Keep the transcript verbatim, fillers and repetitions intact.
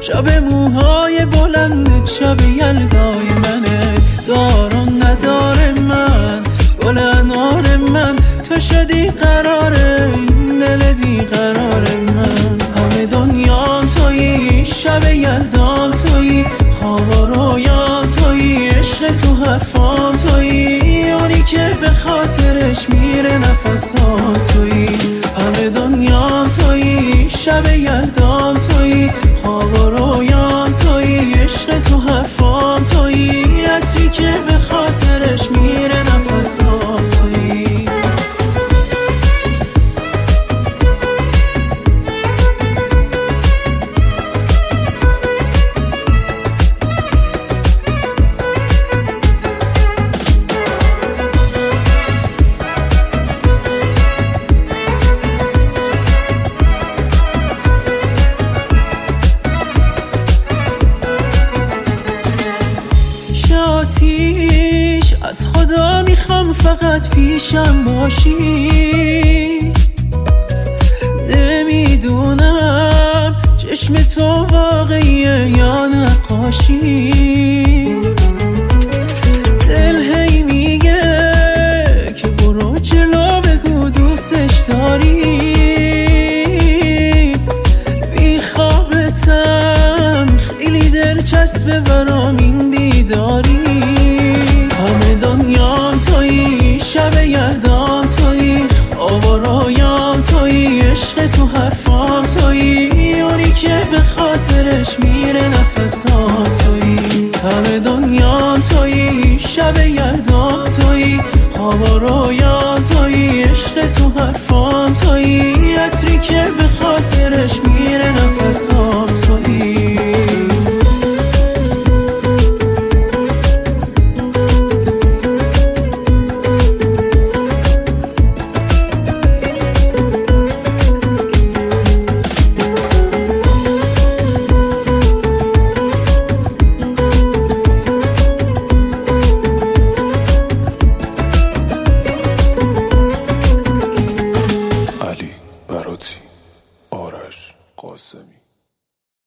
شب موهای بلند شب یلدای منه. دار و ندار من گل انار من، تو شدی قراره این دل بیقرار من. همه دنیا تویی، شب یلدام تویی، خواب و رویا تویی، عشق تو حرفام تویی، اونی که به خاطرش میره نفسام تویی. همه دنیا تویی، شب یلدام تویی، خواب و رویا تویی، عشق تو حرفام تویی، عطری که به خاطرش میره نفسام تویی. آتیش از خدا میخوام فقط پیشم باشی، نمیدونم چشم تو واقعیه یا نقاشی. دل هی میگه که برو جلو بگو دوستش داری، بی خوابتم خیلی دلچسبه برام این بیداری. همه دنیا تویی، شب یلدام تویی، خواب و رویام تویی، عشق تو حرفام تویی، اونی که به خاطرش میره نفسام تویی. همه دنیا تویی، شب یلدام تویی، خواب و رویام